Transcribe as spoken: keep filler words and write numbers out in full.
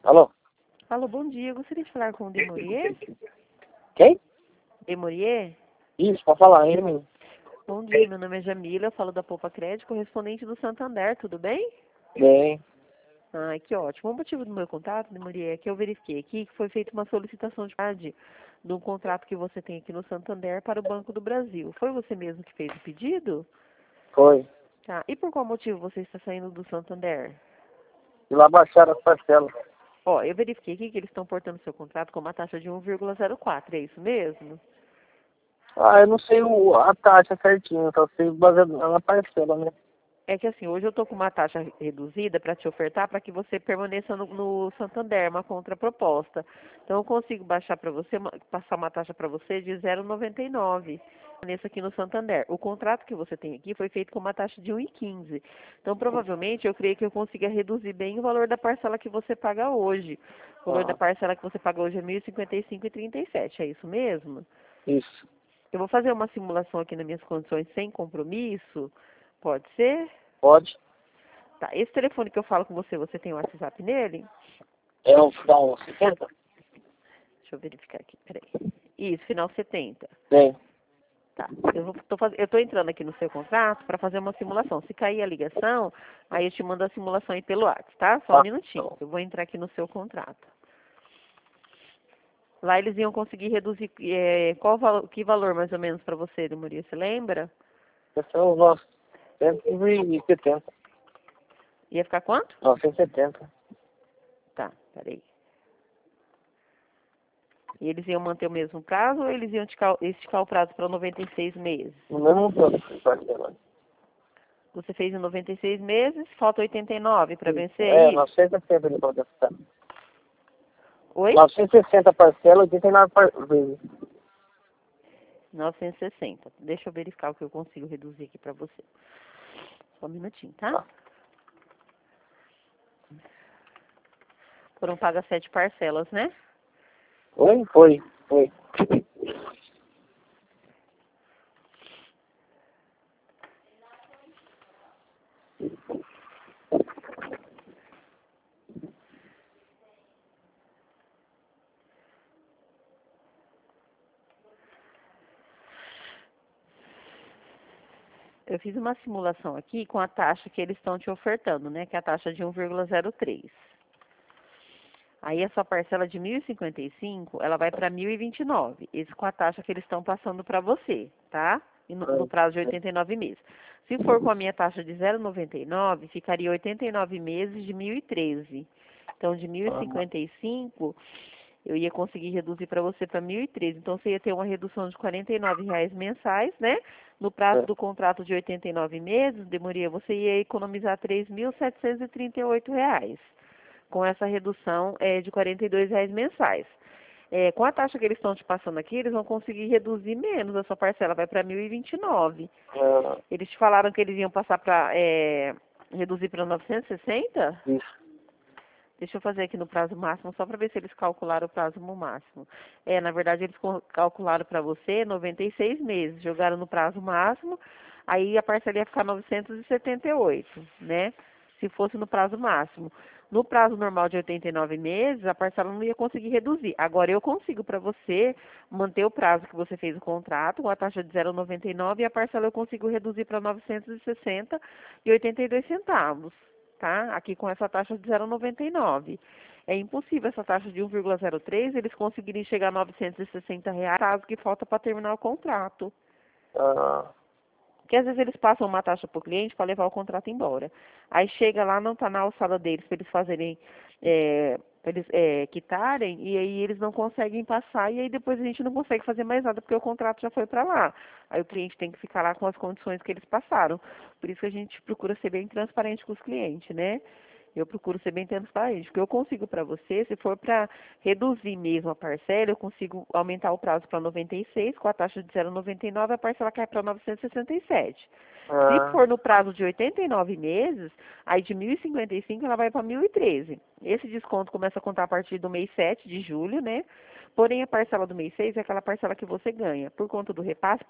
Alô? Alô, bom dia. Eu gostaria de falar com o Demorier. Quem? Demorier? Isso, pode falar, ele mesmo. Bom dia, meu nome é Jamila, eu falo da Poupa Crédito, correspondente do Santander, tudo bem? Bem, Ah, que ótimo. O motivo do meu contato, Demorier, é que eu verifiquei aqui que foi feita uma solicitação de parte de um contrato que você tem aqui no Santander para o Banco do Brasil. Foi você mesmo que fez o pedido? foi. Tá. E por qual motivo você está saindo do Santander? E lá baixaram as parcelas. Ó, eu verifiquei aqui que eles estão portando seu contrato com uma taxa de um vírgula zero quatro, é isso mesmo? Ah, eu não sei o, a taxa certinha, só sei baseado na parcela, né? É que assim, hoje eu estou com uma taxa reduzida para te ofertar para que você permaneça no, no Santander, uma contraproposta. Então eu consigo baixar para você, uma- passar uma taxa para você de zero vírgula noventa e nove. Permaneça aqui no Santander. O contrato que você tem aqui foi feito com uma taxa de um vírgula quinze. Então provavelmente eu creio que eu consiga reduzir bem o valor da parcela que você paga hoje. O valor da Ah, parcela que você paga hoje é mil e cinquenta e cinco reais e trinta e sete, é isso mesmo? isso. Eu vou fazer uma simulação aqui nas minhas condições sem compromisso. Pode ser? Pode. Tá, esse telefone que eu falo com você, você tem o WhatsApp nele? É um, dá um sessenta? Deixa eu verificar aqui, peraí. Isso, final setenta. Tem. Tá, eu, vou, tô, faz... eu tô entrando aqui no seu contrato para fazer uma simulação. Se cair a ligação, aí eu te mando a simulação aí pelo WhatsApp, tá? Só um Tá. minutinho, eu vou entrar aqui no seu contrato. Lá eles iam conseguir reduzir, é, qual valo... que valor mais ou menos para você, Demoria, você lembra? Esses são os nossos cento e setenta. Ia ficar quanto? novecentos e setenta. Tá, peraí. E eles iam manter o mesmo prazo ou eles iam esticar, esticar o prazo para noventa e seis meses? No mesmo plano, parcela. Você fez em noventa e seis meses, falta oitenta e nove para vencer, é É, isso? novecentos e sessenta ele pode gastar. Oi? novecentos e sessenta parcela, oitenta e nove par... vezes. novecentos e sessenta. Deixa eu verificar o que eu consigo reduzir aqui para você. Só um minutinho, tá? Tá. Foram pagas sete parcelas, né? Foi? Foi. Foi. Eu fiz uma simulação aqui com a taxa que eles estão te ofertando, né? Que é a taxa de um vírgula zero três. Aí a sua parcela de mil e cinquenta e cinco, ela vai para mil e vinte e nove. Isso com a taxa que eles estão passando para você, tá? E no, no prazo de oitenta e nove meses. Se for com a minha taxa de zero vírgula noventa e nove, ficaria oitenta e nove meses de mil e treze. Então, de mil e cinquenta e cinco, eu ia conseguir reduzir para você para mil e treze. Então, você ia ter uma redução de quarenta e nove reais mensais, né? No prazo É. do contrato de oitenta e nove meses, Demoria, você ia economizar três mil setecentos e trinta e oito reais. Com essa redução é, de quarenta e dois reais mensais. É, com a taxa que eles estão te passando aqui, eles vão conseguir reduzir menos. A sua parcela vai para mil e vinte e nove. Ah, Eles te falaram que eles iam passar para é, reduzir para novecentos e sessenta? isso. Deixa eu fazer aqui no prazo máximo, só para ver se eles calcularam o prazo no máximo. É, na verdade, eles co- calcularam para você noventa e seis meses, jogaram no prazo máximo, aí a parcela ia ficar novecentos e setenta e oito, né? Se fosse no prazo máximo. No prazo normal de oitenta e nove meses, a parcela não ia conseguir reduzir. Agora eu consigo para você manter o prazo que você fez o contrato, com a taxa de zero vírgula noventa e nove, e a parcela eu consigo reduzir para novecentos e sessenta e oitenta e dois centavos. Tá? Aqui com essa taxa de zero vírgula noventa e nove. É impossível essa taxa de um vírgula zero três eles conseguirem chegar a novecentos e sessenta reais, caso que falta para terminar o contrato. Ah, Porque às vezes eles passam uma taxa para o cliente para levar o contrato embora. Aí chega lá, não está na alçada deles para eles fazerem, é, para eles é, quitarem, e aí eles não conseguem passar, e aí depois a gente não consegue fazer mais nada, porque o contrato já foi para lá. Aí o cliente tem que ficar lá com as condições que eles passaram. Por isso que a gente procura ser bem transparente com os clientes, né? Eu procuro ser bem transparente. O que eu consigo para você, se for para reduzir mesmo a parcela, eu consigo aumentar o prazo para noventa e seis, com a taxa de zero vírgula noventa e nove, a parcela cai para novecentos e sessenta e sete. Se ah, for no prazo de oitenta e nove meses, aí de mil e cinquenta e cinco ela vai para mil e treze. Esse desconto começa a contar a partir do mês sete de julho, né? Porém, a parcela do mês seis é aquela parcela que você ganha. Por conta do repasse,